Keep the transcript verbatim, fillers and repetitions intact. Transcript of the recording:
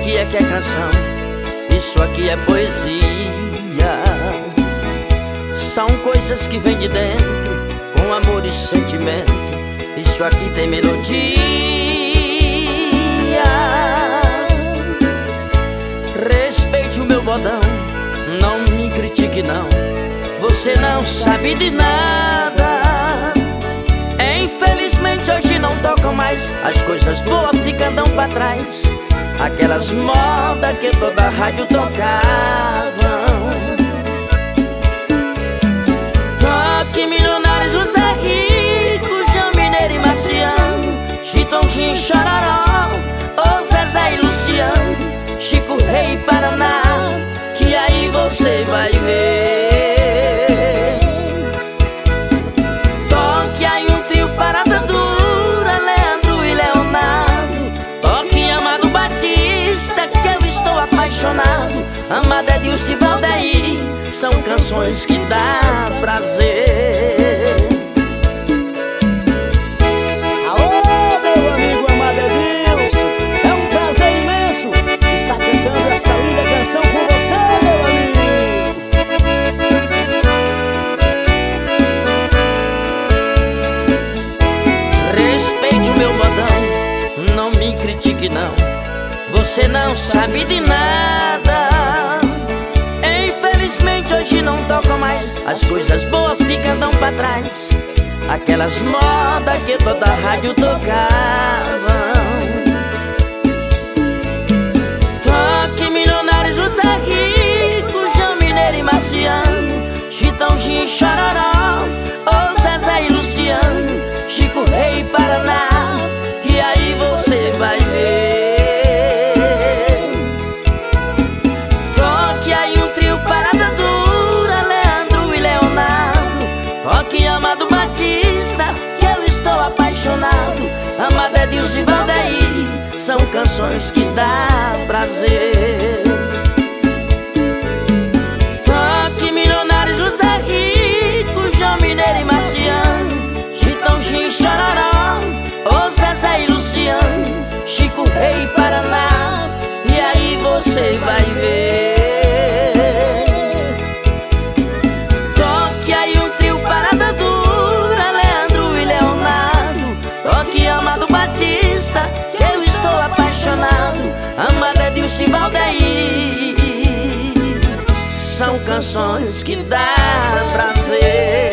que é que é canção? Isso aqui é poesia. São coisas que vêm de dentro, com amor e sentimento. Isso aqui tem melodia. Respeite o meu bodão, não me critique não. Você não sabe de nada. Infelizmente hoje não tocam mais, as coisas boas ficam pra trás. Aquelas modas que toda a rádio tocava. Toque Milionários, José Rico, João Mineiro e Marciano, Chitãozinho, Chororó, ô Zezé e Luciano, Chico Rei e Paraná, que aí você vai ver. Toque aí um trio Parada Dura, Leandro e Leonardo. Toque Amado Batista, que eu estou apaixonado. Amada Edilce e Valdeir, são canções que dá prazer. Alô, meu amigo Amado Edilce, é um prazer imenso estar cantando essa linda canção com você, meu amigo. Respeite o meu bodão, não me critique não. Você não sabe de nada. Infelizmente hoje não tocam mais, as coisas boas ficam pra trás. Aquelas modas que toda a rádio tocava. Toque Milionários, José Rico, João Mineiro e Marciano, Chitãozinho e Chororó, ô Zezé e Luciano, Chico Rei e Paraná, que aí você vai ver. Toque aí um trio Parada Dura, Leandro e Leonardo. Toque Amado Batista, que eu estou apaixonado. Amada Edilce e Valdeir, são canções que dá prazer. Toque Milionários, José Rico, João Mineiro e Marciano, Chitãozinho e Chororó, ô Zezé e Luciano, Chico Rei e Paraná, e aí você vai ver. Toque aí um trio Parada Dura, Leandro e Leonardo. Toque Amado Batista, que eu estou apaixonado. Amada Edilce e Valdeir, são canções que dá prazer.